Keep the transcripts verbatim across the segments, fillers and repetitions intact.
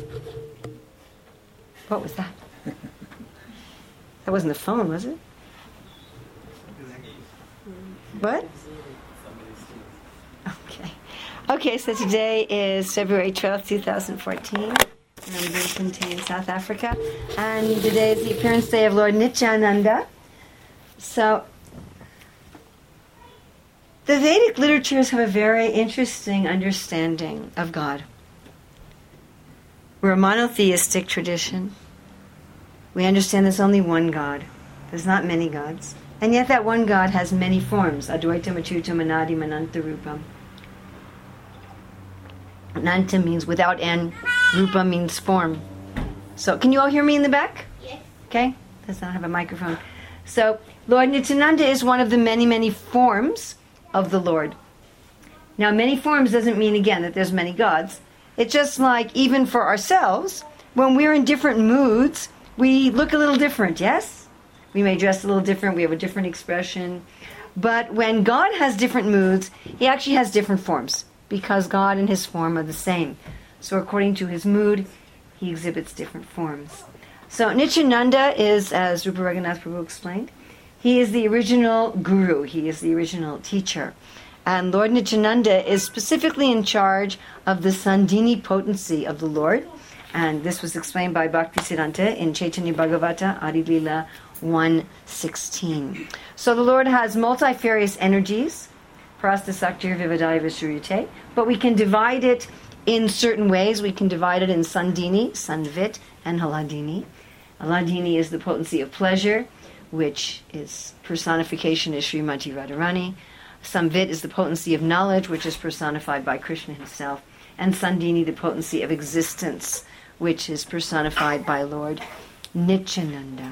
What was that? That wasn't the phone, was it? What? Okay. Okay, so today is February twelfth, twenty fourteen. And I'm based in South Africa. And today is the appearance day of Lord Nityananda. So, the Vedic literatures have a very interesting understanding of God. We're a monotheistic tradition. We understand there's only one God. There's not many gods. And yet that one God has many forms. Advaitam, Achyutam, Anadim, Ananta Rupam. Ananta means without end. Rupa means form. So, can you all hear me in the back? Yes. Okay? Does not have a microphone. So, Lord Nityananda is one of the many, many forms of the Lord. Now, many forms doesn't mean, again, that there's many gods. It's just like, even for ourselves, when we're in different moods, we look a little different, yes? We may dress a little different, we have a different expression. But when God has different moods, He actually has different forms, because God and His form are the same. So according to His mood, He exhibits different forms. So Nityananda is, as Rupa Raghunath Prabhu explained, he is the original guru, he is the original teacher. And Lord Nityananda is specifically in charge of the Sandhini potency of the Lord. And this was explained by Bhaktisiddhanta in Chaitanya Bhagavata, Adi Lila one sixteen. So the Lord has multifarious energies, Prastasaktir Vivadaya Vishurite, but we can divide it in certain ways. We can divide it in Sandhini, Sandvit, and Haladini. Haladini is the potency of pleasure, which is personification is Srimati Radharani. Samvit is the potency of knowledge, which is personified by Krishna himself. And Sandhini, the potency of existence, which is personified by Lord Nityananda.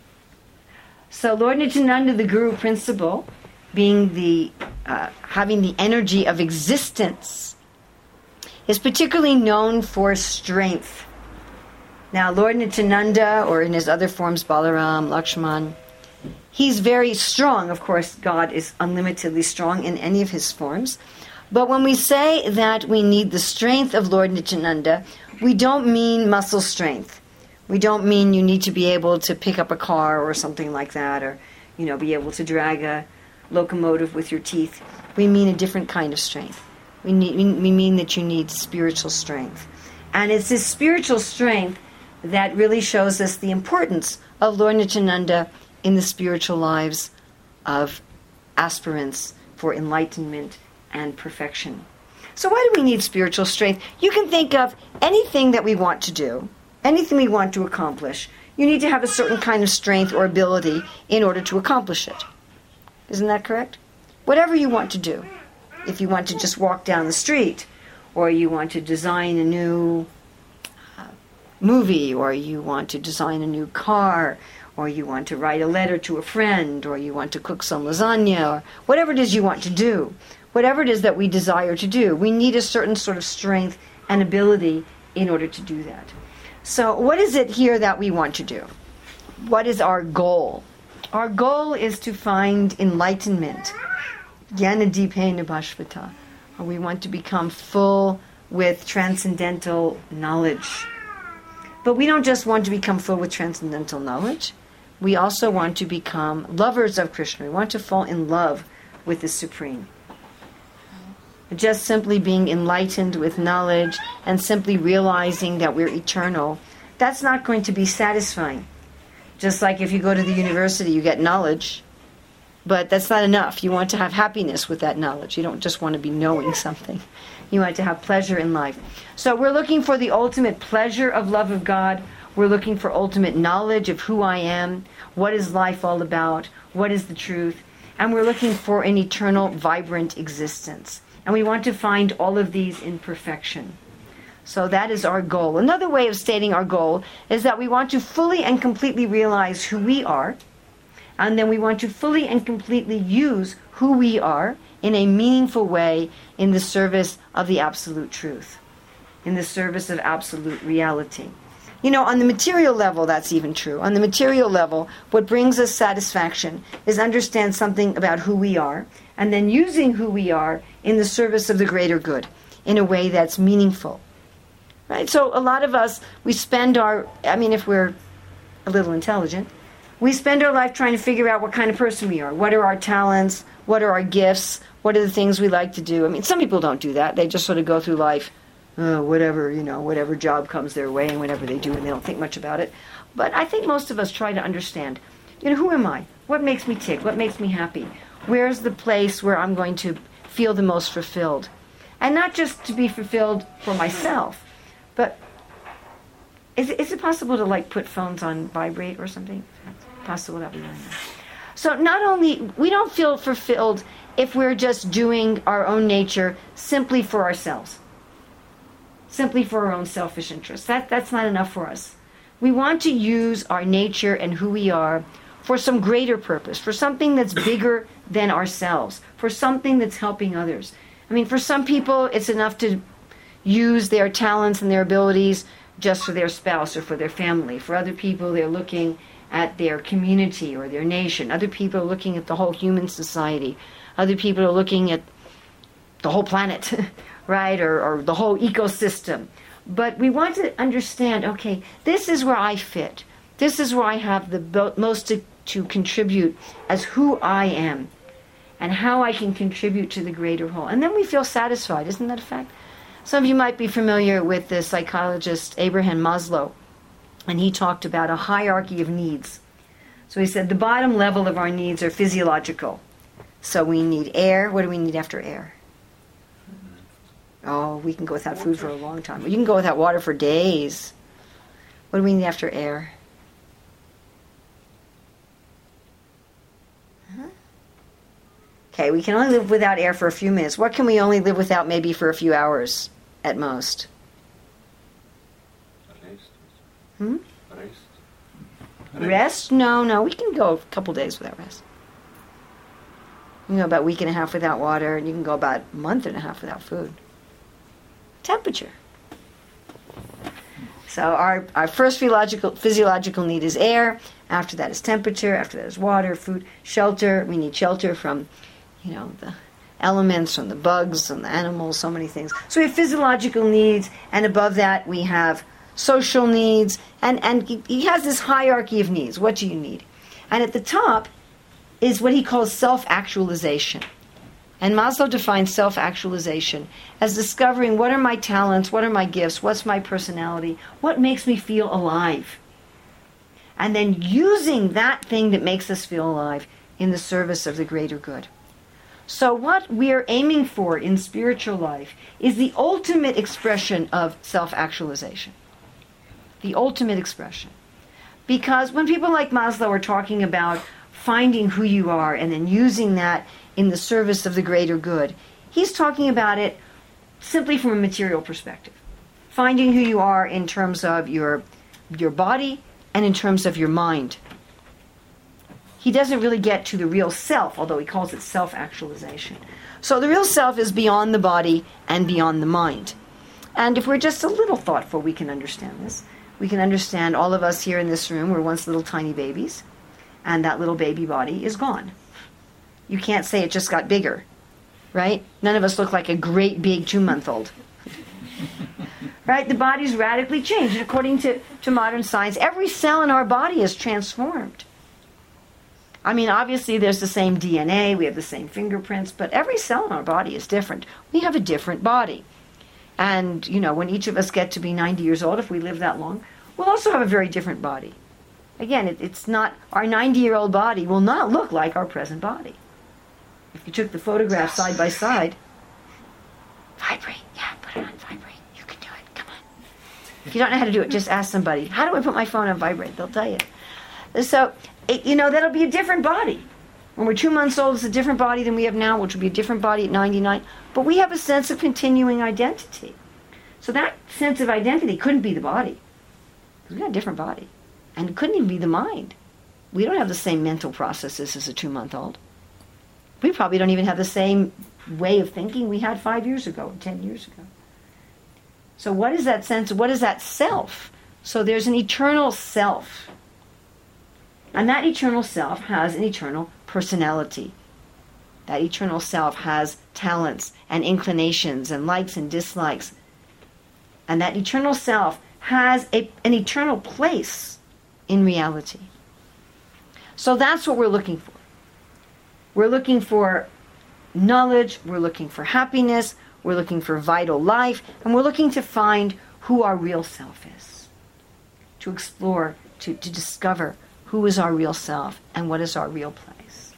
So Lord Nityananda, the Guru principle, being the uh, having the energy of existence, is particularly known for strength. Now, Lord Nityananda, or in his other forms, Balaram, Lakshman, he's very strong. Of course, God is unlimitedly strong in any of his forms. But when we say that we need the strength of Lord Nityananda, we don't mean muscle strength. We don't mean you need to be able to pick up a car or something like that, or, you know, be able to drag a locomotive with your teeth. We mean a different kind of strength. We need, we mean that you need spiritual strength. And it's this spiritual strength that really shows us the importance of Lord Nityananda in the spiritual lives of aspirants for enlightenment and perfection. So why do we need spiritual strength? You can think of anything that we want to do, anything we want to accomplish. You need to have a certain kind of strength or ability in order to accomplish it. Isn't that correct? Whatever you want to do. If you want to just walk down the street, or you want to design a new uh, movie, or you want to design a new car, or you want to write a letter to a friend, or you want to cook some lasagna, or whatever it is you want to do, whatever it is that we desire to do, we need a certain sort of strength and ability in order to do that. So what is it here that we want to do? What is our goal? Our goal is to find enlightenment. Jnanadipena Bhashvata. We want to become full with transcendental knowledge. But we don't just want to become full with transcendental knowledge. We also want to become lovers of Krishna. We want to fall in love with the Supreme. Just simply being enlightened with knowledge and simply realizing that we're eternal, that's not going to be satisfying. Just like if you go to the university, you get knowledge, but that's not enough. You want to have happiness with that knowledge. You don't just want to be knowing something. You want to have pleasure in life. So we're looking for the ultimate pleasure of love of God. We're looking for ultimate knowledge of who I am, what is life all about, what is the truth, and we're looking for an eternal, vibrant existence. And we want to find all of these in perfection. So that is our goal. Another way of stating our goal is that we want to fully and completely realize who we are, and then we want to fully and completely use who we are in a meaningful way in the service of the absolute truth, in the service of absolute reality. You know, on the material level, that's even true. On the material level, what brings us satisfaction is understand something about who we are, and then using who we are in the service of the greater good in a way that's meaningful. Right? So a lot of us, we spend our, I mean, if we're a little intelligent, we spend our life trying to figure out what kind of person we are. What are our talents? What are our gifts? What are the things we like to do? I mean, some people don't do that. They just sort of go through life, uh, whatever, you know, whatever job comes their way and whatever they do, and they don't think much about it. But I think most of us try to understand, you know, who am I? What makes me tick? What makes me happy? Where's the place where I'm going to feel the most fulfilled? And not just to be fulfilled for myself, but is it, is it possible to, like, put phones on vibrate or something? It's possible that we learn that. So not only, we don't feel fulfilled if we're just doing our own nature simply for ourselves, simply for our own selfish interests. That, that's not enough for us. We want to use our nature and who we are for some greater purpose, for something that's bigger than ourselves, for something that's helping others. I mean, for some people, it's enough to use their talents and their abilities just for their spouse or for their family. For other people, they're looking at their community or their nation. Other people are looking at the whole human society. Other people are looking at the whole planet, right, or, or the whole ecosystem. But we want to understand, okay, this is where I fit. This is where I have the bo- most to, to contribute as who I am and how I can contribute to the greater whole. And then we feel satisfied. Isn't that a fact? Some of you might be familiar with the psychologist Abraham Maslow, and he talked about a hierarchy of needs. So he said the bottom level of our needs are physiological. So we need air. What do we need after air? Oh, we can go without food for a long time. You can go without water for days. What do we need after air? Huh? Okay, we can only live without air for a few minutes. What can we only live without maybe for a few hours at most? Hmm? Rest. Rest? No, no. We can go a couple days without rest. You can go about a week and a half without water, and you can go about a month and a half without food. Temperature. So our, our first physiological, physiological need is air. After that is temperature. After that is water, food, shelter. We need shelter from, you know, the elements, from the bugs, from the animals, so many things. So we have physiological needs, and above that we have social needs, and, and he has this hierarchy of needs. What do you need? And at the top is what he calls self-actualization. And Maslow defines self-actualization as discovering what are my talents, what are my gifts, what's my personality, what makes me feel alive. And then using that thing that makes us feel alive in the service of the greater good. So what we're aiming for in spiritual life is the ultimate expression of self-actualization. The ultimate expression. Because when people like Maslow are talking about finding who you are and then using that in the service of the greater good, he's talking about it simply from a material perspective. Finding who you are in terms of your, your body and in terms of your mind. He doesn't really get to the real self, although he calls it self-actualization. So the real self is beyond the body and beyond the mind. And if we're just a little thoughtful, we can understand this. We can understand all of us here in this room were once little tiny babies, and that little baby body is gone. You can't say it just got bigger, right? None of us look like a great big two-month-old. Right? The body's radically changed. According to, to modern science, every cell in our body is transformed. I mean, obviously there's the same D N A, we have the same fingerprints, but every cell in our body is different. We have a different body. And, you know, when each of us get to be ninety years old, if we live that long, we'll also have a very different body. Again, it, it's not, our ninety-year-old body will not look like our present body. If you took the photographs side by side, vibrate, yeah, put it on vibrate. You can do it, come on. If you don't know how to do it, just ask somebody, how do I put my phone on vibrate? They'll tell you. So, it, you know, that'll be a different body. When we're two months old, it's a different body than we have now, which will be a different body at ninety-nine. But we have a sense of continuing identity. So that sense of identity couldn't be the body. We've got a different body. And it couldn't even be the mind. We don't have the same mental processes as a two-month-old. We probably don't even have the same way of thinking we had five years ago, ten years ago. So what is that sense? What is that self? So there's an eternal self. And that eternal self has an eternal personality. That eternal self has talents and inclinations and likes and dislikes. And that eternal self has a, an eternal place in reality. So that's what we're looking for. We're looking for knowledge, we're looking for happiness, we're looking for vital life, and we're looking to find who our real self is. To explore, to, to discover who is our real self and what is our real place.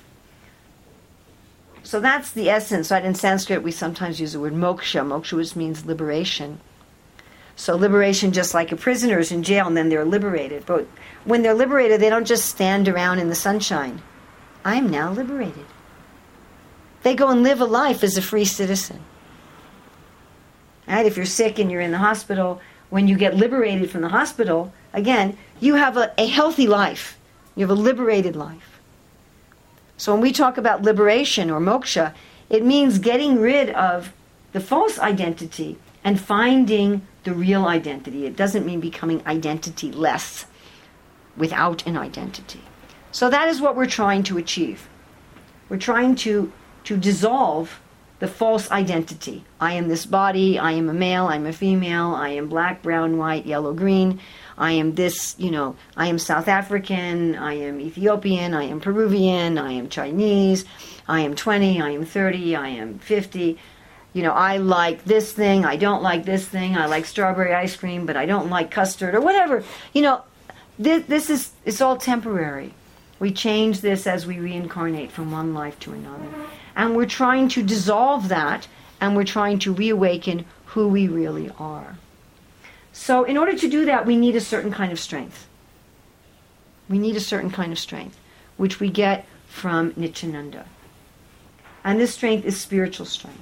So that's the essence. Right? In Sanskrit, we sometimes use the word moksha. Moksha, which means liberation. So liberation, just like a prisoner is in jail and then they're liberated. But when they're liberated, they don't just stand around in the sunshine. I am now liberated. They go and live a life as a free citizen. Right? If you're sick and you're in the hospital, when you get liberated from the hospital, again, you have a, a healthy life. You have a liberated life. So when we talk about liberation or moksha, it means getting rid of the false identity and finding the real identity. It doesn't mean becoming identity-less without an identity. So that is what we're trying to achieve. We're trying to, to dissolve the false identity. I am this body, I am a male, I'm a female, I am black, brown, white, yellow, green, I am this, you know, I am South African, I am Ethiopian, I am Peruvian, I am Chinese, I am twenty, I am thirty, I am fifty. You know, I like this thing, I don't like this thing, I like strawberry ice cream, but I don't like custard, or whatever. You know, this, this is, it's all temporary. We change this as we reincarnate from one life to another. And we're trying to dissolve that, and we're trying to reawaken who we really are. So in order to do that, we need a certain kind of strength. We need a certain kind of strength, which we get from Nityananda. And this strength is spiritual strength.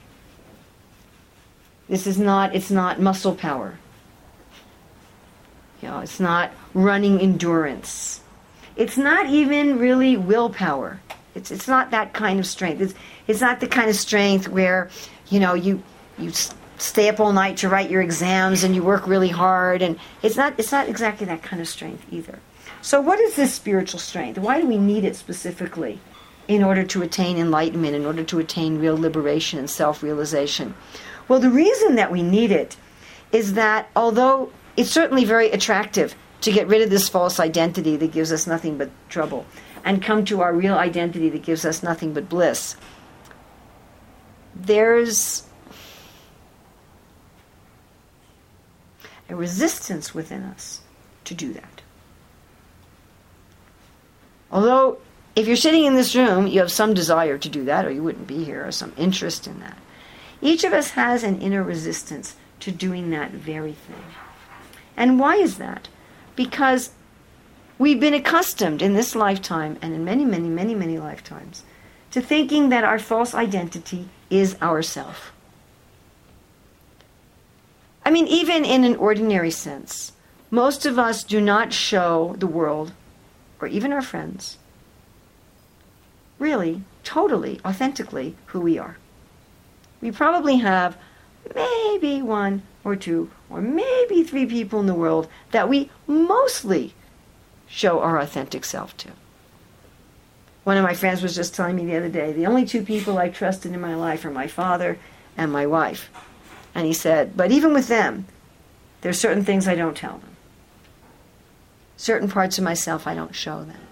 This is not, it's not muscle power. You know, it's not running endurance. It's not even really willpower. It's it's not that kind of strength. It's it's not the kind of strength where, you know, you you stay up all night to write your exams and you work really hard, and it's not it's not exactly that kind of strength either. So what is this spiritual strength? Why do we need it specifically in order to attain enlightenment, in order to attain real liberation and self-realization? Well, the reason that we need it is that although it's certainly very attractive to get rid of this false identity that gives us nothing but trouble and come to our real identity that gives us nothing but bliss, there's a resistance within us to do that. Although, if you're sitting in this room, you have some desire to do that, or you wouldn't be here, or some interest in that. Each of us has an inner resistance to doing that very thing. And why is that? Because we've been accustomed in this lifetime, and in many, many, many, many lifetimes, to thinking that our false identity is ourself. I mean, even in an ordinary sense, most of us do not show the world, or even our friends, really, totally, authentically, who we are. We probably have maybe one or two or maybe three people in the world that we mostly show our authentic self to. One of my friends was just telling me the other day, the only two people I trusted in my life are my father and my wife. And he said, but even with them, there's certain things I don't tell them. Certain parts of myself I don't show them.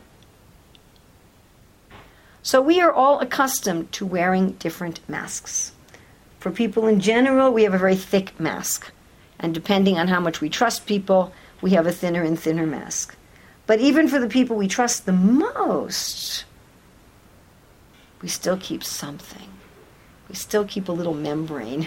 So we are all accustomed to wearing different masks. For people in general, we have a very thick mask. And depending on how much we trust people, we have a thinner and thinner mask. But even for the people we trust the most, we still keep something. We still keep a little membrane.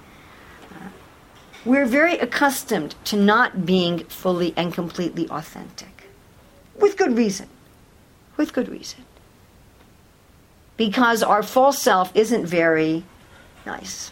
We're very accustomed to not being fully and completely authentic. With good reason. With good reason. Because our false self isn't very nice.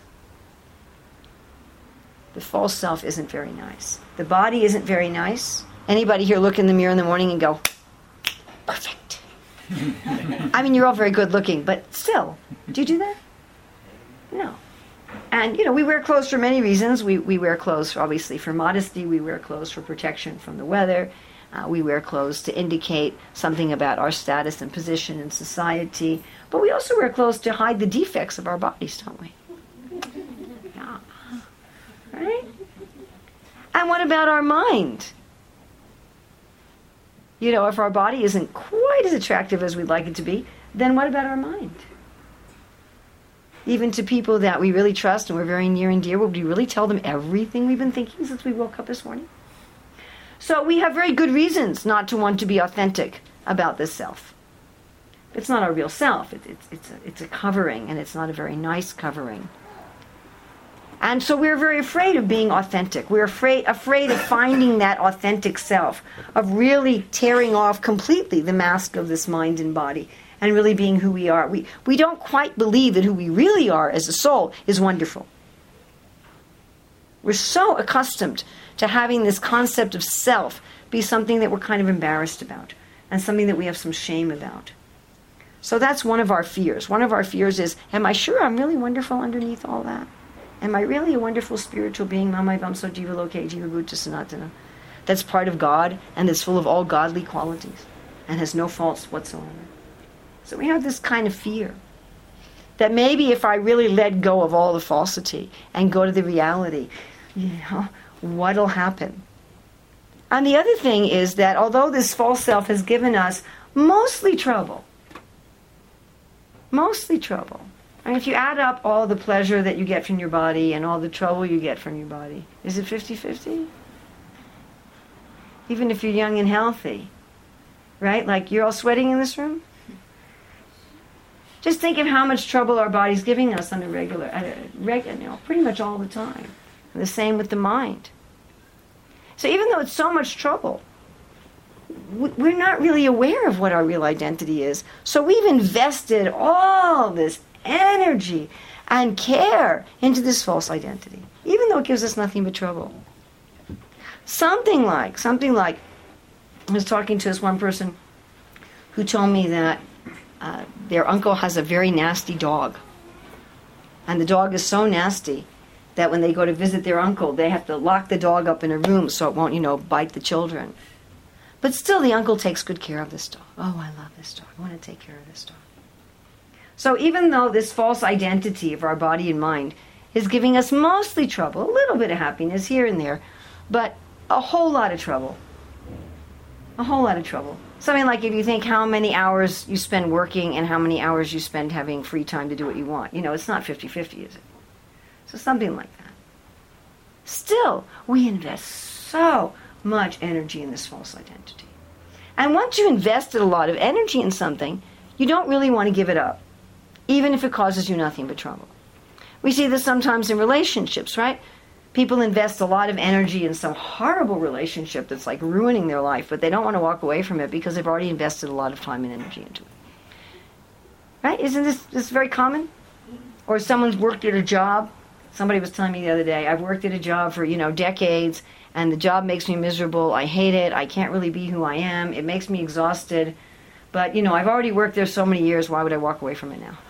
The false self isn't very nice. The body isn't very nice. Anybody here look in the mirror in the morning and go, perfect. I mean, you're all very good looking, but still, do you do that? No. And, you know, we wear clothes for many reasons. We, we wear clothes, obviously, for modesty. We wear clothes for protection from the weather. Uh, we wear clothes to indicate something about our status and position in society. But we also wear clothes to hide the defects of our bodies, don't we? Yeah. Right? And what about our mind? You know, if our body isn't quite as attractive as we'd like it to be, then what about our mind? Even to people that we really trust and we're very near and dear, would we really tell them everything we've been thinking since we woke up this morning? So we have very good reasons not to want to be authentic about this self. It's not our real self. It, it's, it's, a, it's a covering, and it's not a very nice covering. And so we're very afraid of being authentic. We're afraid, afraid of finding that authentic self, of really tearing off completely the mask of this mind and body, and really being who we are. We, we don't quite believe that who we really are as a soul is wonderful. We're so accustomed to having this concept of self be something that we're kind of embarrassed about, and something that we have some shame about. So that's one of our fears. One of our fears is, am I sure I'm really wonderful underneath all that? Am I really a wonderful spiritual being, Mamai Vamso Jiva Loke Jiva Bhuta Sanatana, that's part of God and that's full of all godly qualities and has no faults whatsoever? So we have this kind of fear that maybe if I really let go of all the falsity and go to the reality, you know, what'll happen? And the other thing is that although this false self has given us mostly trouble, mostly trouble, I mean, if you add up all the pleasure that you get from your body and all the trouble you get from your body, is it fifty-fifty? Even if you're young and healthy, right? Like, you're all sweating in this room? Just think of how much trouble our body's giving us on a regular, uh, regular, you know, pretty much all the time. And the same with the mind. So even though it's so much trouble, we're not really aware of what our real identity is. So we've invested all this energy and care into this false identity, even though it gives us nothing but trouble. Something like, something like, I was talking to this one person who told me that uh, their uncle has a very nasty dog. And the dog is so nasty that when they go to visit their uncle, they have to lock the dog up in a room so it won't, you know, bite the children. But still, the uncle takes good care of this dog. Oh, I love this dog. I want to take care of this dog. So even though this false identity of our body and mind is giving us mostly trouble, a little bit of happiness here and there, but a whole lot of trouble. A whole lot of trouble. Something like if you think how many hours you spend working and how many hours you spend having free time to do what you want. You know, it's not fifty-fifty, is it? So something like that. Still, we invest so much energy in this false identity. And once you invested a lot of energy in something, you don't really want to give it up, even if it causes you nothing but trouble. We see this sometimes in relationships, right? People invest a lot of energy in some horrible relationship that's like ruining their life, but they don't want to walk away from it because they've already invested a lot of time and energy into it. Right? Isn't this, this very common? Or someone's worked at a job. Somebody was telling me the other day, I've worked at a job for, you know, decades, and the job makes me miserable. I hate it. I can't really be who I am. It makes me exhausted. But, you know, I've already worked there so many years. Why would I walk away from it now?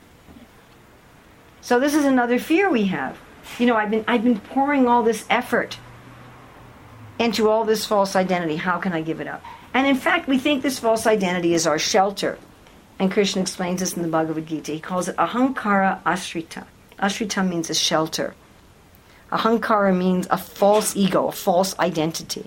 So this is another fear we have. You know, I've been I've been pouring all this effort into all this false identity. How can I give it up? And in fact, we think this false identity is our shelter. And Krishna explains this in the Bhagavad Gita. He calls it ahankara ashrita. Ashrita means a shelter. Ahankara means a false ego, a false identity.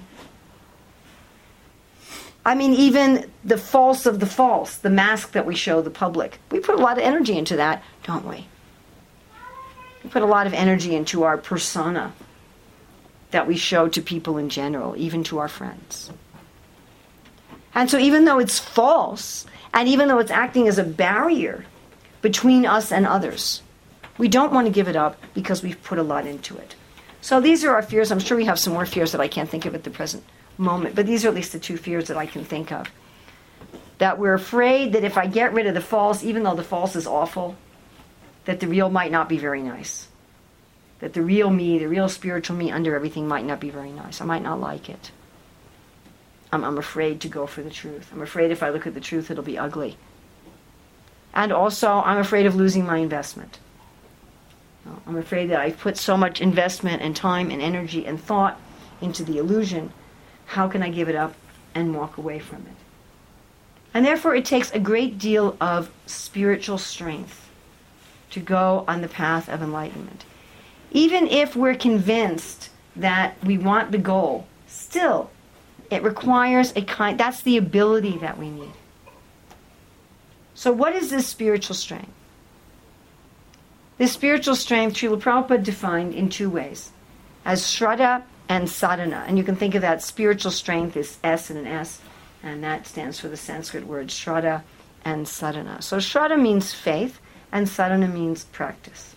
I mean, even the false of the false, the mask that we show the public. We put a lot of energy into that, don't we? We put a lot of energy into our persona that we show to people in general, even to our friends. And so even though it's false, and even though it's acting as a barrier between us and others, we don't want to give it up because we've put a lot into it. So these are our fears. I'm sure we have some more fears that I can't think of at the present moment, but these are at least the two fears that I can think of. That we're afraid that if I get rid of the false, even though the false is awful, that the real might not be very nice. That the real me, the real spiritual me under everything might not be very nice. I might not like it. I'm, I'm afraid to go for the truth. I'm afraid if I look at the truth, it'll be ugly. And also, I'm afraid of losing my investment. I'm afraid that I've put so much investment and time and energy and thought into the illusion. How can I give it up and walk away from it? And therefore, it takes a great deal of spiritual strength to go on the path of enlightenment. Even if we're convinced that we want the goal, still, it requires a kind, that's the ability that we need. So what is this spiritual strength? This spiritual strength, Srila Prabhupada defined in two ways, as Shraddha and Sadhana. And you can think of that spiritual strength as S and an S, and that stands for the Sanskrit word Shraddha and Sadhana. So Shraddha means faith, and Sadhana means practice.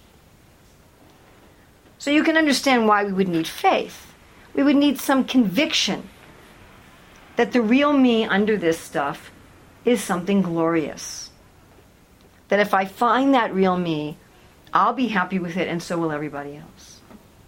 So you can understand why we would need faith. We would need some conviction that the real me under this stuff is something glorious. That if I find that real me, I'll be happy with it, and so will everybody else.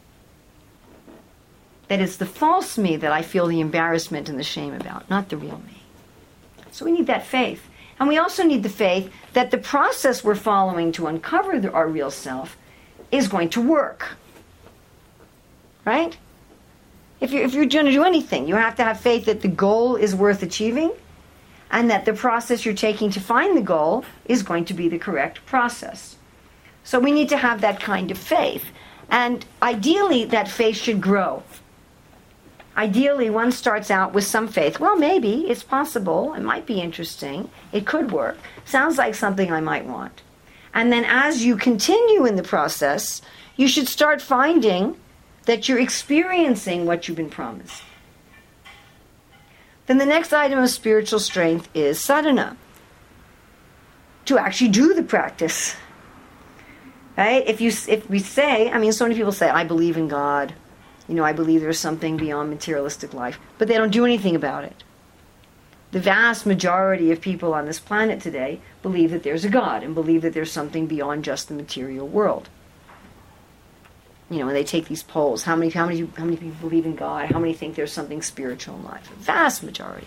That it's the false me that I feel the embarrassment and the shame about, not the real me. So we need that faith. And we also need the faith that the process we're following to uncover the, our real self is going to work. Right? If you're, if you're going to do anything, you have to have faith that the goal is worth achieving, and that the process you're taking to find the goal is going to be the correct process. So we need to have that kind of faith. And ideally, that faith should grow. Ideally, one starts out with some faith. Well, maybe, it's possible, it might be interesting, it could work, sounds like something I might want. And then as you continue in the process, you should start finding that you're experiencing what you've been promised. Then the next item of spiritual strength is sadhana. To actually do the practice. Right? If you, if we say, I mean, so many people say, I believe in God. You know, I believe there's something beyond materialistic life. But they don't do anything about it. The vast majority of people on this planet today believe that there's a God and believe that there's something beyond just the material world. You know, when they take these polls, how many, how many, how many people believe in God? How many think there's something spiritual in life? A vast majority.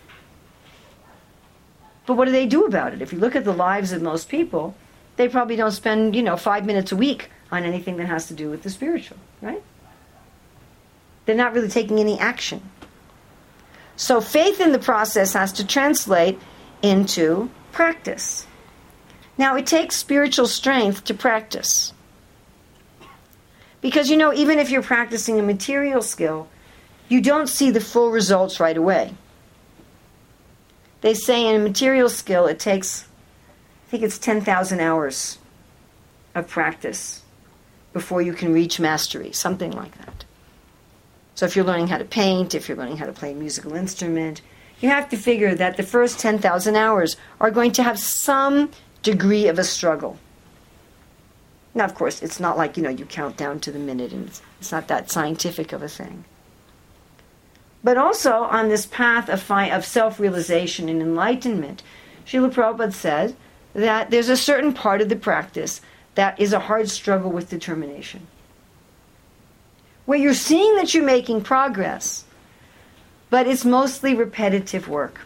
But what do they do about it? If you look at the lives of most people, they probably don't spend, you know, five minutes a week on anything that has to do with the spiritual, right? They're not really taking any action. So faith in the process has to translate into practice. Now, it takes spiritual strength to practice. Because, you know, even if you're practicing a material skill, you don't see the full results right away. They say in a material skill, it takes, I think it's ten thousand hours of practice before you can reach mastery, something like that. So if you're learning how to paint, if you're learning how to play a musical instrument, you have to figure that the first ten thousand hours are going to have some degree of a struggle. Now, of course, it's not like, you know, you count down to the minute, and it's, it's not that scientific of a thing. But also, on this path of, fi- of self-realization and enlightenment, Srila Prabhupada said that there's a certain part of the practice that is a hard struggle with determination. Where you're seeing that you're making progress, but it's mostly repetitive work.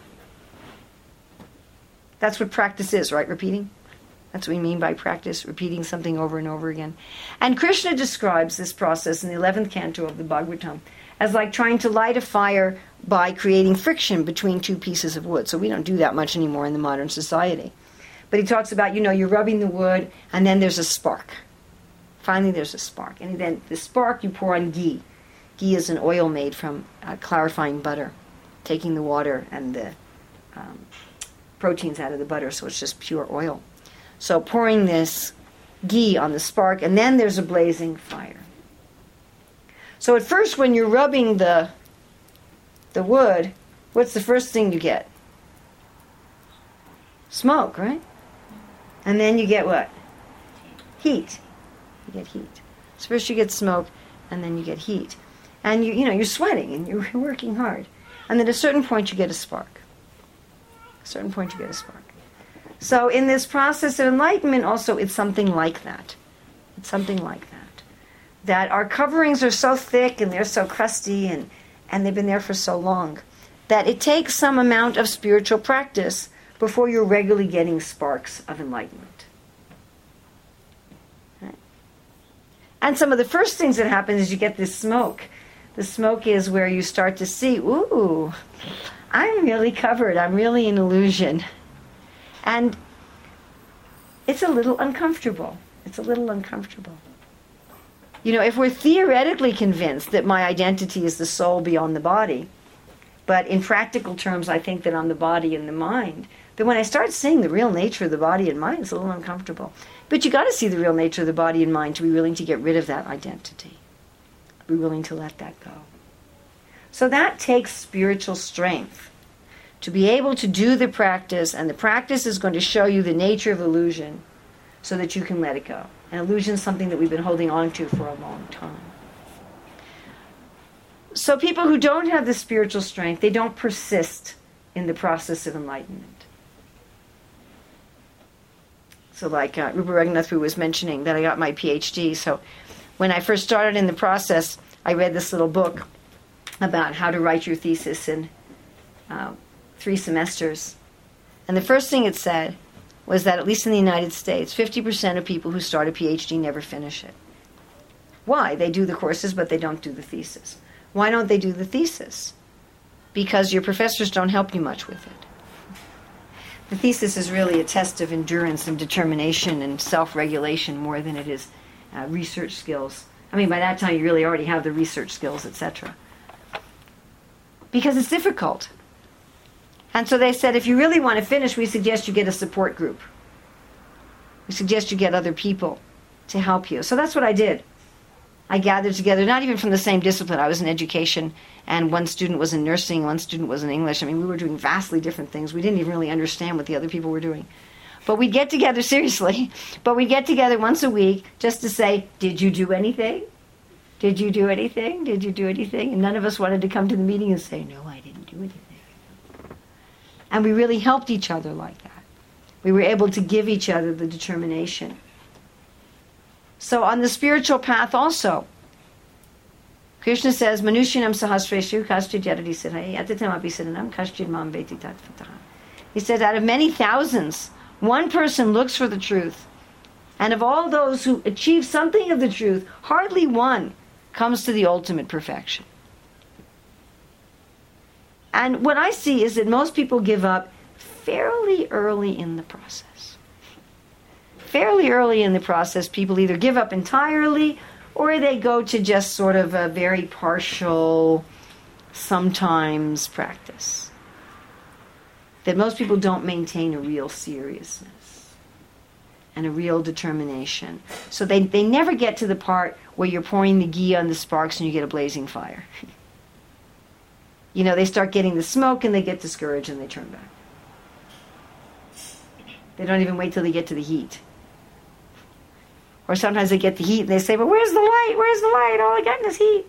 That's what practice is, right? Repeating? That's what we mean by practice, repeating something over and over again. And Krishna describes this process in the eleventh canto of the Bhagavatam as like trying to light a fire by creating friction between two pieces of wood. So we don't do that much anymore in the modern society. But he talks about, you know, you're rubbing the wood, and then there's a spark. Finally, there's a spark. And then the spark you pour on ghee. Ghee is an oil made from uh, clarifying butter, taking the water and the um, proteins out of the butter, so it's just pure oil. So pouring this ghee on the spark, and then there's a blazing fire. So at first, when you're rubbing the the wood, what's the first thing you get? Smoke, right? And then you get what? Heat. You get heat. So first you get smoke, and then you get heat. And you you know, you're sweating, and you're working hard. And then at a certain point you get a spark. At a certain point you get a spark. So in this process of enlightenment also, it's something like that. It's something like that. That our coverings are so thick and they're so crusty and, and they've been there for so long that it takes some amount of spiritual practice before you're regularly getting sparks of enlightenment. Right? And some of the first things that happen is you get this smoke. The smoke is where you start to see, ooh, I'm really covered. I'm really an illusion. And it's a little uncomfortable. It's a little uncomfortable. You know, if we're theoretically convinced that my identity is the soul beyond the body, but in practical terms I think that I'm the body and the mind, then when I start seeing the real nature of the body and mind, it's a little uncomfortable. But you got to see the real nature of the body and mind to be willing to get rid of that identity. Be willing to let that go. So that takes spiritual strength to be able to do the practice, and the practice is going to show you the nature of illusion so that you can let it go. And illusion is something that we've been holding on to for a long time. So people who don't have the spiritual strength, they don't persist in the process of enlightenment. So like uh, Rupa Raghunath was mentioning that I got my P H D. So when I first started in the process, I read this little book about how to write your thesis in uh, three semesters. And the first thing it said was that, at least in the United States, fifty percent of people who start a P H D never finish it. Why? They do the courses, but they don't do the thesis. Why don't they do the thesis? Because your professors don't help you much with it. The thesis is really a test of endurance and determination and self-regulation more than it is uh, research skills. I mean, by that time you really already have the research skills, et cetera. Because it's difficult. And so they said, if you really want to finish, we suggest you get a support group. We suggest you get other people to help you. So that's what I did. I gathered together, not even from the same discipline. I was in education, and one student was in nursing, one student was in English. I mean, we were doing vastly different things. We didn't even really understand what the other people were doing. But we'd get together, seriously, but we'd get together once a week just to say, did you do anything? Did you do anything? Did you do anything? And none of us wanted to come to the meeting and say, no, I didn't do anything. And we really helped each other like that. We were able to give each other the determination. So on the spiritual path also, Krishna says, Manusyanam sahasreshu kashchid yadadi siddhai yatatam api siddhanam kashchid mam veti tattvataha. He says, out of many thousands, one person looks for the truth. And of all those who achieve something of the truth, hardly one comes to the ultimate perfection. And what I see is that most people give up fairly early in the process. Fairly early in the process, people either give up entirely or they go to just sort of a very partial, sometimes practice. That most people don't maintain a real seriousness and a real determination. So they, they never get to the part where you're pouring the ghee on the sparks and you get a blazing fire. You know, they start getting the smoke and they get discouraged and they turn back. They don't even wait till they get to the heat. Or sometimes they get the heat and they say, but where's the light? Where's the light? All I got is heat.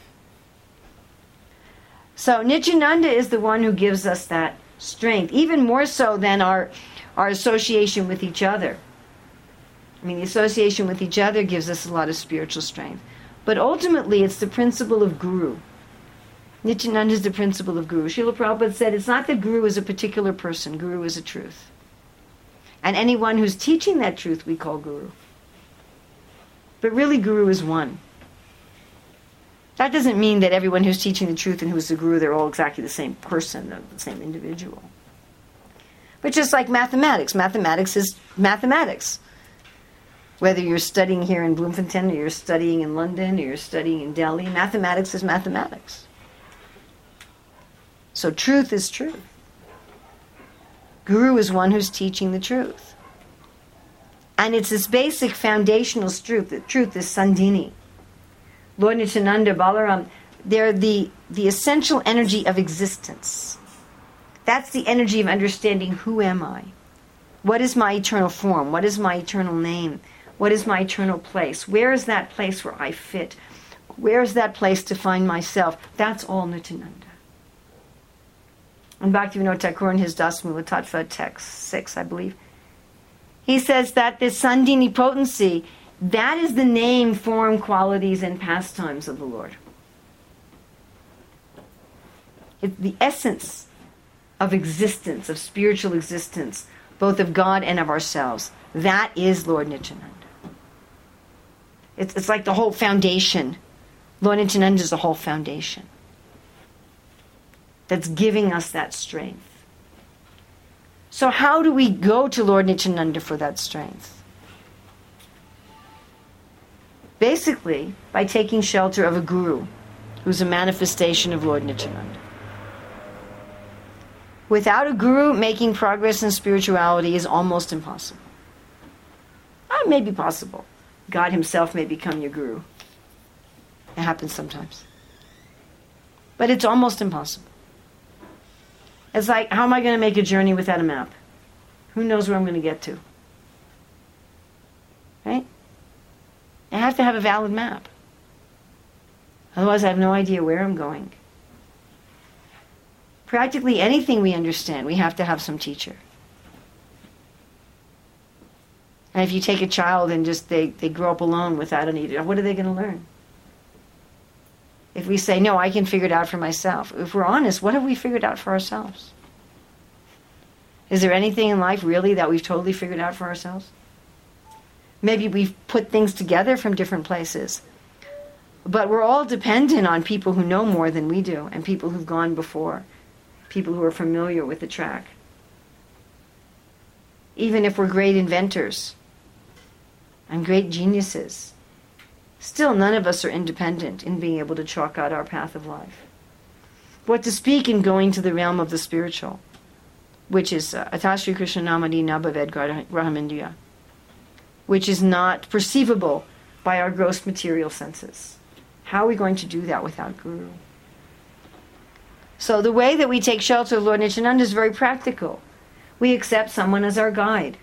So Nityananda is the one who gives us that strength, even more so than our, our association with each other. I mean, the association with each other gives us a lot of spiritual strength. But ultimately, it's the principle of Guru. Nityananda is the principle of Guru. Srila Prabhupada said, it's not that Guru is a particular person. Guru is a truth. And anyone who's teaching that truth, we call Guru. But really, Guru is one. That doesn't mean that everyone who's teaching the truth and who's the Guru, they're all exactly the same person, the same individual. But just like mathematics, mathematics is mathematics. Whether you're studying here in Bloemfontein, or you're studying in London, or you're studying in Delhi, mathematics is mathematics. So truth is truth. Guru is one who's teaching the truth. And it's this basic foundational truth. The truth is Sandhini. Lord Nityananda, Balaram, they're the, the essential energy of existence. That's the energy of understanding, who am I? What is my eternal form? What is my eternal name? What is my eternal place? Where is that place where I fit? Where is that place to find myself? That's all Nityananda. And Bhaktivinoda Thakur in his Das Mula Tattva text six, I believe, he says that this Sandhini potency, that is the name, form, qualities, and pastimes of the Lord. It's the essence of existence, of spiritual existence, both of God and of ourselves. That is Lord Nityananda. It's, it's like the whole foundation. Lord Nityananda is the whole foundation that's giving us that strength. So how do we go to Lord Nityananda for that strength? basically by taking shelter of a guru who's a manifestation of Lord Nityananda. Without a guru, making progress in spirituality is almost impossible. Or it may be possible. God himself may become your guru. It happens sometimes. But it's almost impossible. It's like, how am I going to make a journey without a map? Who knows where I'm going to get to? Right? I have to have a valid map. Otherwise, I have no idea where I'm going. Practically anything we understand, we have to have some teacher. And if you take a child and just they, they grow up alone without any, what are they going to learn? If we say, no, I can figure it out for myself. If we're honest, what have we figured out for ourselves? Is there anything in life really that we've totally figured out for ourselves? Maybe we've put things together from different places. But we're all dependent on people who know more than we do, and people who've gone before, people who are familiar with the track. Even if we're great inventors and great geniuses, still none of us are independent in being able to chalk out our path of life. What to speak in going to the realm of the spiritual, which is Atashri Krishna Namadi Nabhaved Grahamindriya, which is not perceivable by our gross material senses. How are we going to do that without Guru? So the way that we take shelter of Lord Nityananda is very practical. We accept someone as our guide.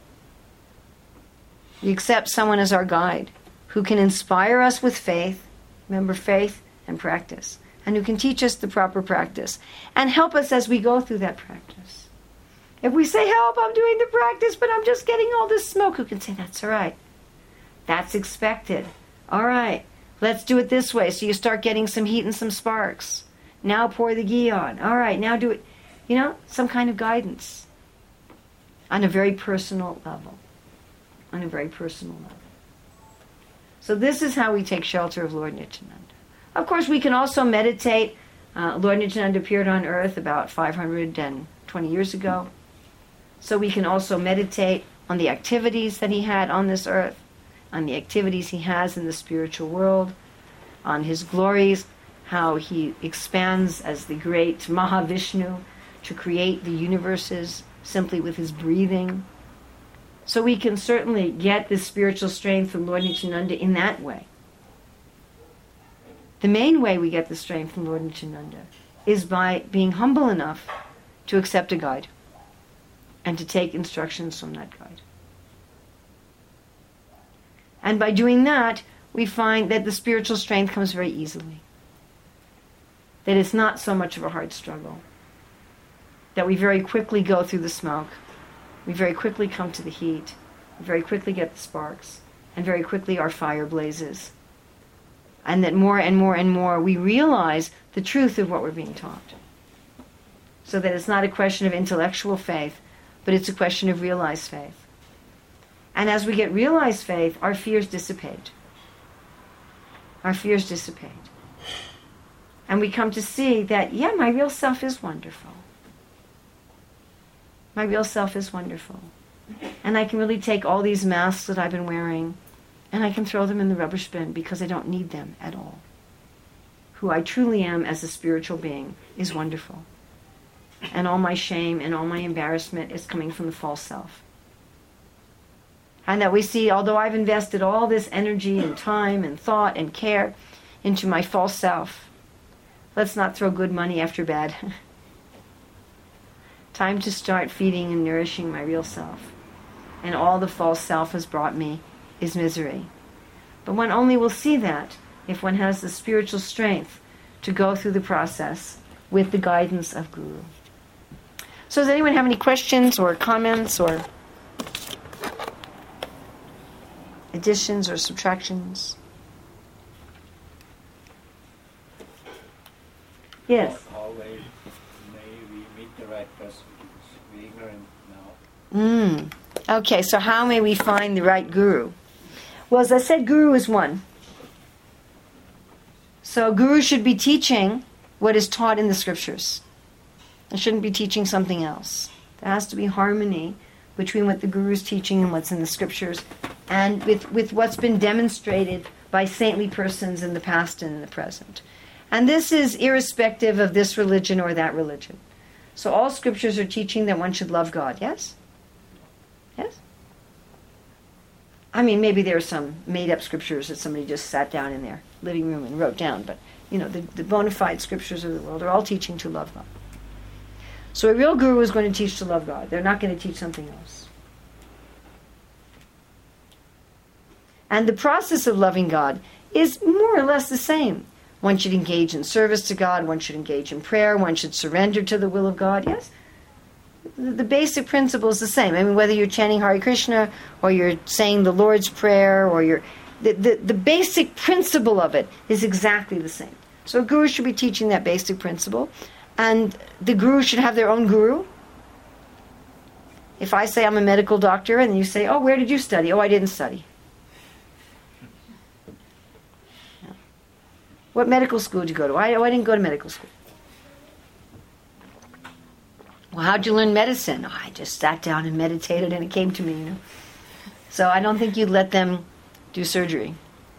We accept someone as our guide who can inspire us with faith, remember faith and practice, and who can teach us the proper practice and help us as we go through that practice. If we say, help, I'm doing the practice, but I'm just getting all this smoke, who can say, that's all right. That's expected. All right, let's do it this way. So you start getting some heat and some sparks. Now pour the ghee on. All right, now do it. You know, some kind of guidance on a very personal level. On a very personal level. So this is how we take shelter of Lord Nityananda. Of course, we can also meditate. Uh, Lord Nityananda appeared on earth about five hundred twenty years ago. So we can also meditate on the activities that he had on this earth, on the activities he has in the spiritual world, on his glories, how he expands as the great Mahavishnu to create the universes simply with his breathing. So we can certainly get this spiritual strength from Lord Nityananda in that way. The main way we get the strength from Lord Nityananda is by being humble enough to accept a guide and to take instructions from that guide. And by doing that, we find that the spiritual strength comes very easily. That it's not so much of a hard struggle. That we very quickly go through the smoke. We very quickly come to the heat. We very quickly get the sparks. And very quickly our fire blazes. And that more and more and more we realize the truth of what we're being taught. So that it's not a question of intellectual faith, but it's a question of realized faith. And as we get realized faith, our fears dissipate. Our fears dissipate. And we come to see that, yeah, my real self is wonderful. My real self is wonderful. And I can really take all these masks that I've been wearing and I can throw them in the rubbish bin because I don't need them at all. Who I truly am as a spiritual being is wonderful. And all my shame and all my embarrassment is coming from the false self. And that we see, although I've invested all this energy and time and thought and care into my false self, let's not throw good money after bad. Time to start feeding and nourishing my real self. And all the false self has brought me is misery. But one only will see that if one has the spiritual strength to go through the process with the guidance of Guru. So does anyone have any questions or comments or additions or subtractions? Yes? How may we meet the right person? Because we're ignorant now. Mm. Okay, so how may we find the right Guru? Well, as I said, Guru is one. So Guru should be teaching what is taught in the scriptures. It shouldn't be teaching something else. There has to be harmony between what the Guru is teaching and what's in the scriptures, and with, with what's been demonstrated by by saintly persons in the past and in the present. And this is irrespective of this religion or that religion. So all scriptures are teaching that one should love God, yes? Yes? I mean, maybe there are some made-up scriptures that somebody just sat down in their living room and wrote down, but, you know, the, the bona fide scriptures of the world are all teaching to love God. So a real guru is going to teach to love God. They're not going to teach something else. And the process of loving God is more or less the same. One should engage in service to God. One should engage in prayer. One should surrender to the will of God. Yes? The, the basic principle is the same. I mean, whether you're chanting Hare Krishna or you're saying the Lord's Prayer or you're... The, the, the basic principle of it is exactly the same. So a guru should be teaching that basic principle. And the guru should have their own guru. If I say I'm a medical doctor and you say, oh, where did you study? Oh, I didn't study. Yeah. What medical school did you go to? I, oh, I didn't go to medical school. Well, how'd you learn medicine? Oh, I just sat down and meditated and it came to me, you know. So I don't think you'd let them do surgery.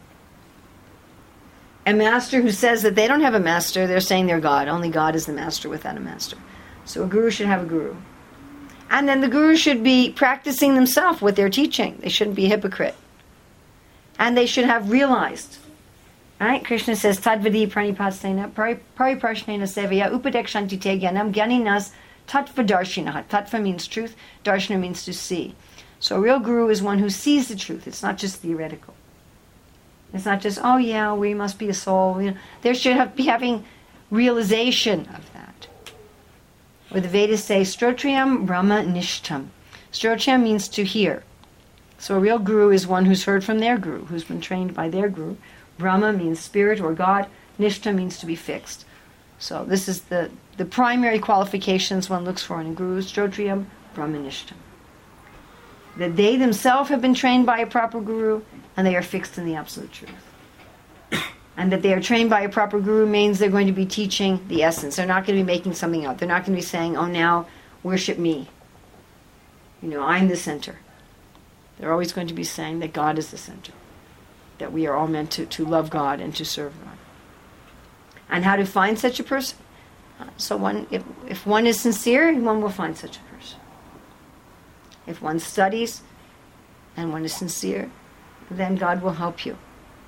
A master who says that they don't have a master, they're saying they're God. Only God is the master without a master. So a guru should have a guru. And then the guru should be practicing themselves what they're teaching. They shouldn't be a hypocrite. And they should have realized. Right? Krishna says, Tadvadi pranipasena pariprashnena sevaya upadekshanti te gyanam gyaninas tattvadarshinaha. Tattva means truth. Darshana means to see. So a real guru is one who sees the truth. It's not just theoretical. It's not just, oh yeah, we must be a soul. You know, there should have, be having realization of that. Or the Vedas say, Strotriyam Brahma Nishtam. Strotriyam means to hear. So a real guru is one who's heard from their guru, who's been trained by their guru. Brahma means spirit or God. Nishta means to be fixed. So this is the, the primary qualifications one looks for in a guru. Strotriyam Brahma Nishtam. That they themselves have been trained by a proper guru and they are fixed in the absolute truth. And that they are trained by a proper guru means they're going to be teaching the essence. They're not going to be making something up. They're not going to be saying, oh, now worship me. You know, I'm the center. They're always going to be saying that God is the center. That we are all meant to, to love God and to serve God. And how to find such a person? So one, if, if one is sincere, one will find such a person. If one studies and one is sincere, then God will help you.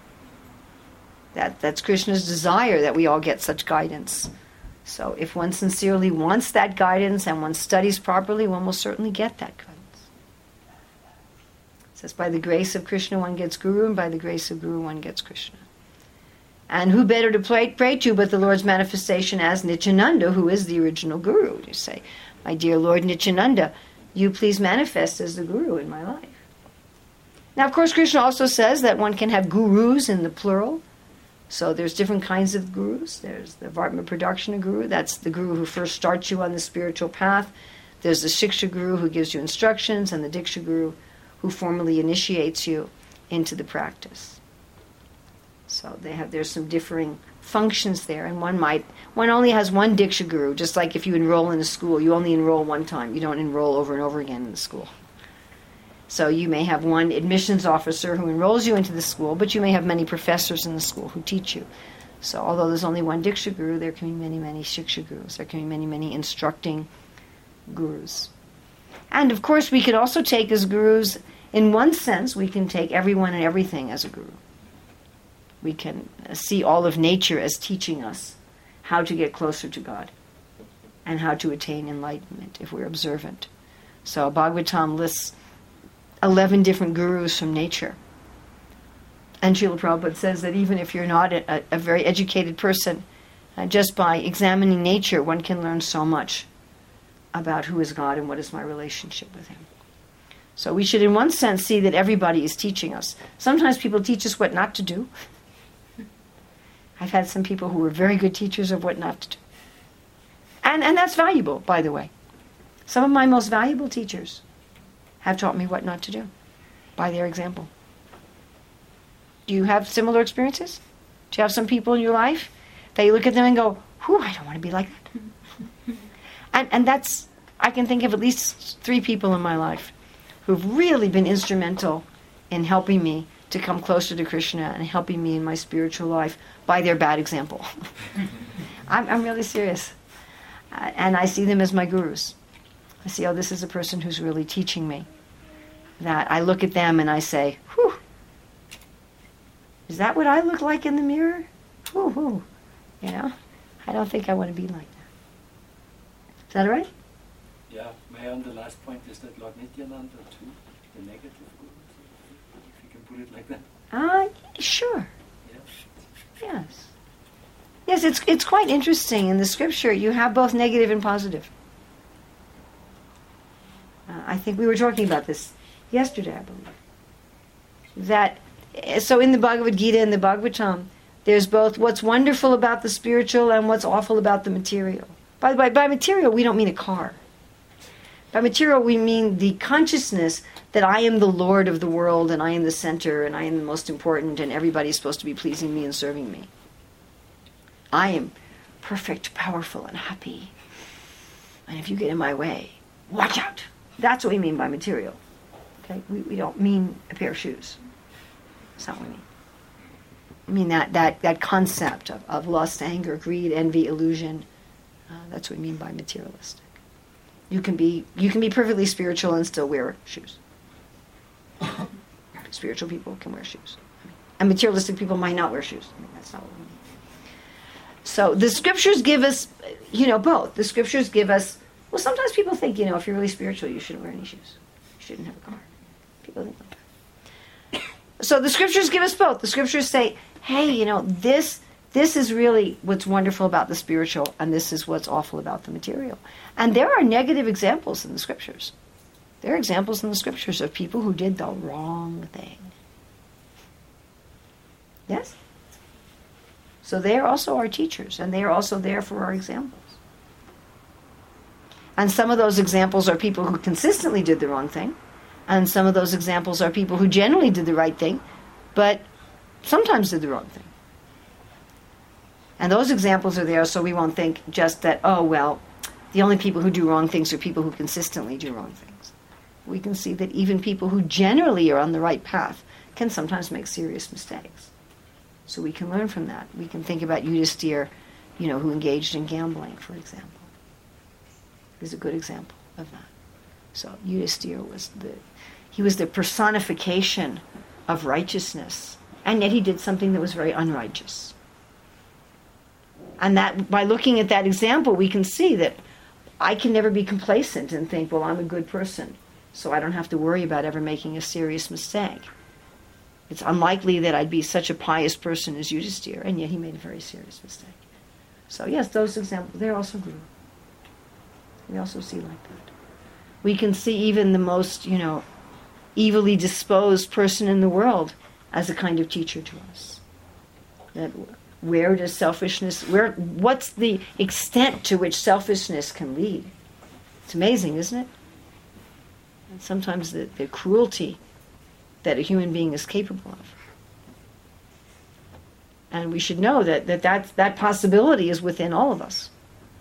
That, that's Krishna's desire, that we all get such guidance. So if one sincerely wants that guidance and one studies properly, one will certainly get that guidance. It says, by the grace of Krishna one gets Guru, and by the grace of Guru one gets Krishna. And who better to pray, pray to but the Lord's manifestation as Nityananda, who is the original Guru. You say, my dear Lord Nityananda, you please manifest as the Guru in my life. Now, of course, Krishna also says that one can have gurus in the plural. So there's different kinds of gurus. There's the Vartma Pradakshina Guru. That's the guru who first starts you on the spiritual path. There's the Shiksha Guru who gives you instructions, and the Diksha Guru who formally initiates you into the practice. So they have there's some differing functions there, and one might one only has one Diksha Guru, just like if you enroll in a school, you only enroll one time. You don't enroll over and over again in the school. So you may have one admissions officer who enrolls you into the school, but you may have many professors in the school who teach you. So although there's only one Diksha Guru, there can be many, many Shiksha Gurus. There can be many, many instructing gurus. And of course we could also take as gurus, in one sense, we can take everyone and everything as a guru. We can see all of nature as teaching us how to get closer to God and how to attain enlightenment if we're observant. So Bhagavatam lists eleven different gurus from nature. And Srila Prabhupada says that even if you're not a, a very educated person, uh, just by examining nature, one can learn so much about who is God and what is my relationship with Him. So we should in one sense see that everybody is teaching us. Sometimes people teach us what not to do. I've had some people who were very good teachers of what not to do. And, and that's valuable, by the way. Some of my most valuable teachers have taught me what not to do by their example. Do you have similar experiences? Do you have some people in your life that you look at them and go, whew, I don't want to be like that? and and that's, I can think of at least three people in my life who've really been instrumental in helping me to come closer to Krishna and helping me in my spiritual life by their bad example. I'm, I'm really serious. Uh, and I see them as my gurus. I see, oh, this is a person who's really teaching me. That I look at them and I say, whew, is that what I look like in the mirror? Whew, whew. You know, I don't think I want to be like that. Is that all right? Yeah, may on the last point is that Lord Nityananda too, the negative gurus, if you can put it like that. Ah, uh, sure. Yeah. Yes. Yes, it's it's quite interesting. In the scripture, you have both negative and positive. Uh, I think we were talking about this yesterday, I believe. That, so in the Bhagavad Gita and the Bhagavatam, there's both what's wonderful about the spiritual and what's awful about the material. By the way, by material, we don't mean a car. By material, we mean the consciousness that I am the Lord of the world, and I am the center, and I am the most important, and everybody's supposed to be pleasing me and serving me. I am perfect, powerful, and happy. And if you get in my way, watch out. That's what we mean by material. Okay, we, we don't mean a pair of shoes. That's not what we mean. I mean that, that, that concept of, of lust, anger, greed, envy, illusion. Uh, that's what we mean by materialistic. You can be you can be perfectly spiritual and still wear shoes. Spiritual people can wear shoes. And materialistic people might not wear shoes. I mean, that's not what we mean. So the scriptures give us, you know, both. The scriptures give us, well, sometimes people think, you know, if you're really spiritual, you shouldn't wear any shoes. You shouldn't have a car. People think like that. So the scriptures give us both. The scriptures say, hey, you know, this this is really what's wonderful about the spiritual, and this is what's awful about the material. And there are negative examples in the scriptures. There are examples in the scriptures of people who did the wrong thing. Yes? So they are also our teachers, and they are also there for our examples. And some of those examples are people who consistently did the wrong thing, and some of those examples are people who generally did the right thing, but sometimes did the wrong thing. And those examples are there so we won't think just that, oh, well, the only people who do wrong things are people who consistently do wrong things. We can see that even people who generally are on the right path can sometimes make serious mistakes. So we can learn from that. We can think about Yudhisthira, you know, who engaged in gambling, for example. He's a good example of that. So Yudhisthira was the, he was the personification of righteousness, and yet he did something that was very unrighteous. And that by looking at that example, we can see that I can never be complacent and think, well, I'm a good person, so I don't have to worry about ever making a serious mistake. It's unlikely that I'd be such a pious person as Yudhisthira, and yet he made a very serious mistake. So yes, those examples, they're also good. We also see like that. We can see even the most, you know, evilly disposed person in the world as a kind of teacher to us. That where does selfishness, where, what's the extent to which selfishness can lead? It's amazing, isn't it? And sometimes the, the cruelty that a human being is capable of. And we should know that that, that, that possibility is within all of us.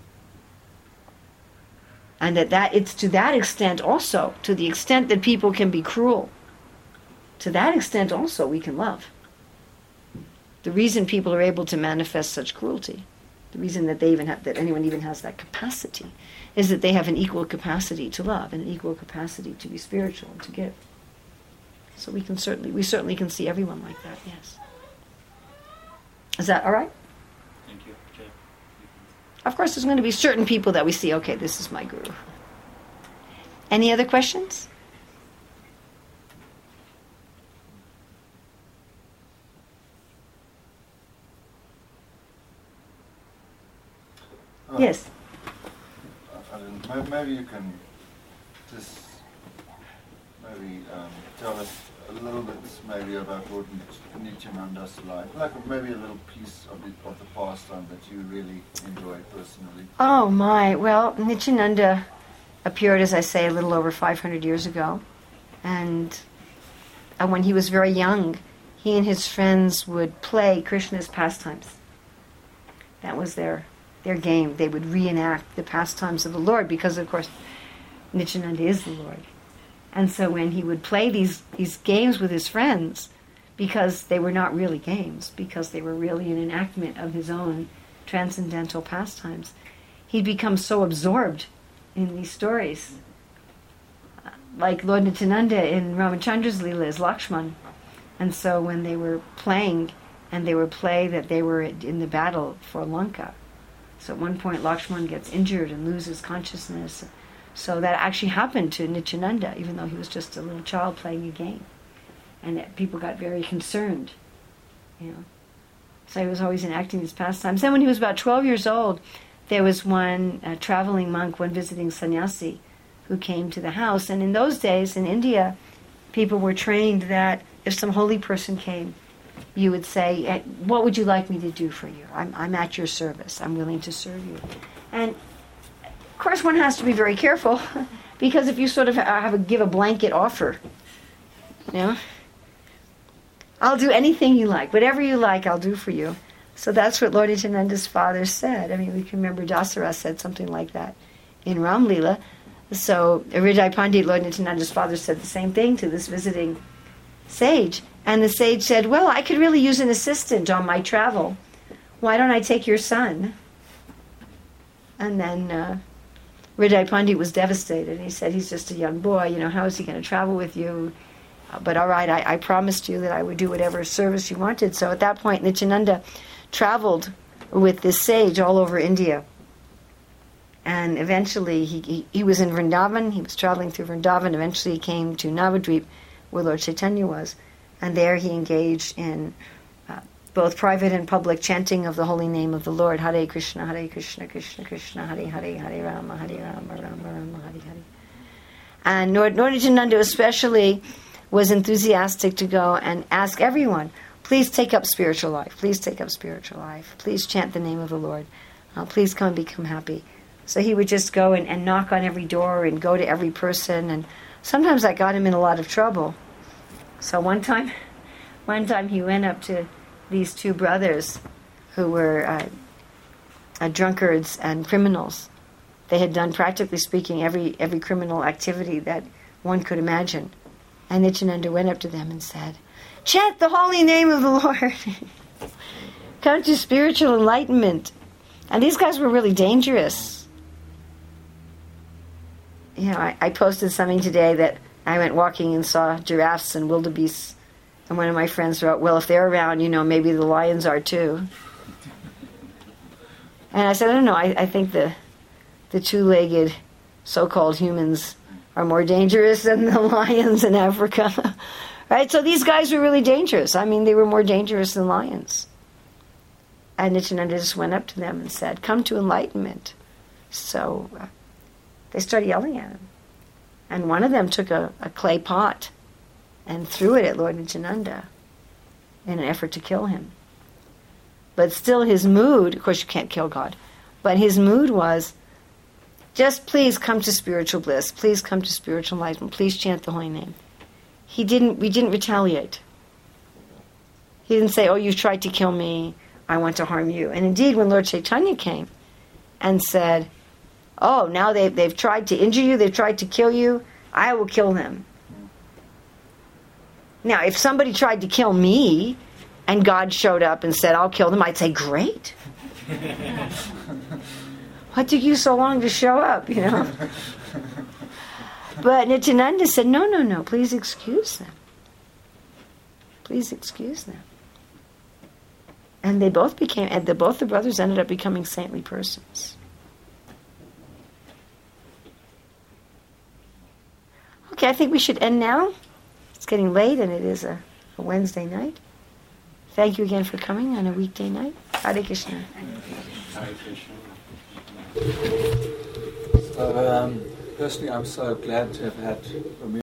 And that, that it's to that extent also, to the extent that people can be cruel, to that extent also we can love. The reason people are able to manifest such cruelty, the reason that they even have, that anyone even has that capacity, is that they have an equal capacity to love and an equal capacity to be spiritual and to give. So we can certainly, we certainly can see everyone like that. Yes. Is that all right? Thank you. Jay. Of course, there's going to be certain people that we see. Okay, this is my guru. Any other questions? Uh, Yes. I don't know, maybe you can just maybe um, tell us a little bit maybe about Lord Nityananda's life, like maybe a little piece of the, of the pastime that you really enjoyed personally. Oh my, well, Nityananda appeared, as I say, a little over five hundred years ago. And uh, when he was very young, he and his friends would play Krishna's pastimes. That was their their game. They would reenact the pastimes of the Lord because, of course, Nityananda is the Lord. And so when he would play these, these games with his friends, because they were not really games, because they were really an enactment of his own transcendental pastimes. He'd become so absorbed in these stories. Like Lord Nityananda in Ramachandra's Leela is Lakshman. And so when they were playing, and they would play that they were in the battle for Lanka. So at one point Lakshman gets injured and loses consciousness. So that actually happened to Nityananda, even though he was just a little child playing a game. And it, people got very concerned, you know. So he was always enacting these pastimes. Then when he was about twelve years old, there was one uh, traveling monk, one visiting sannyasi, who came to the house. And in those days, in India, people were trained that if some holy person came, you would say, what would you like me to do for you? I'm, I'm at your service. I'm willing to serve you. And, of course, one has to be very careful, because if you sort of have a, give a blanket offer, you know, I'll do anything you like. Whatever you like, I'll do for you. So that's what Lord Nityananda's father said. I mean, we can remember Dasara said something like that in Ram Leela. So Hridaya Pandit, Lord Nityananda's father, said the same thing to this visiting sage. And the sage said, well, I could really use an assistant on my travel. Why don't I take your son? And then uh, Hridaya Pandit was devastated. He said, he's just a young boy. You know, how is he going to travel with you? Uh, but all right, I, I promised you that I would do whatever service you wanted. So at that point, Nityananda traveled with this sage all over India. And eventually, he, he, he was in Vrindavan. He was traveling through Vrindavan. Eventually, he came to Navadvip, where Lord Chaitanya was. And there he engaged in uh, both private and public chanting of the holy name of the Lord. Hare Krishna, Hare Krishna, Krishna Krishna, Hare Hare, Hare Rama, Hare Rama, Rama Rama, Hare Hare. And Lord Nityananda especially was enthusiastic to go and ask everyone, please take up spiritual life. Please take up spiritual life. Please chant the name of the Lord. Uh, please come and become happy. So he would just go and, and knock on every door and go to every person. And sometimes that got him in a lot of trouble. So one time, one time he went up to these two brothers who were uh, uh, drunkards and criminals. They had done, practically speaking, every every criminal activity that one could imagine. And Nityananda went up to them and said, chant the holy name of the Lord. Come to spiritual enlightenment. And these guys were really dangerous. You know, I, I posted something today that I went walking and saw giraffes and wildebeests. And one of my friends wrote, well, if they're around, you know, maybe the lions are too. And I said, I don't know, I, I think the the two-legged so-called humans are more dangerous than the lions in Africa. Right? So these guys were really dangerous. I mean, they were more dangerous than lions. And Nityananda just went up to them and said, come to enlightenment. So uh, they started yelling at him. And one of them took a, a clay pot and threw it at Lord Nityananda in an effort to kill him. But still his mood, of course you can't kill God, but his mood was, just please come to spiritual bliss. Please come to spiritual enlightenment. Please chant the holy name. He didn't, we didn't retaliate. He didn't say, oh, you tried to kill me, I want to harm you. And indeed, when Lord Chaitanya came and said, oh, now they've, they've tried to injure you, they've tried to kill you, I will kill them. Now, if somebody tried to kill me, and God showed up and said, I'll kill them, I'd say, great. What took you so long to show up, you know? But Nityananda said, no, no, no, please excuse them. Please excuse them. And they both became, and the, both the brothers ended up becoming saintly persons. Okay, I think we should end now. It's getting late and it is a, a Wednesday night. Thank you again for coming on a weekday night. Hare Krishna. Hare Krishna. So, um, personally, I'm so glad to have had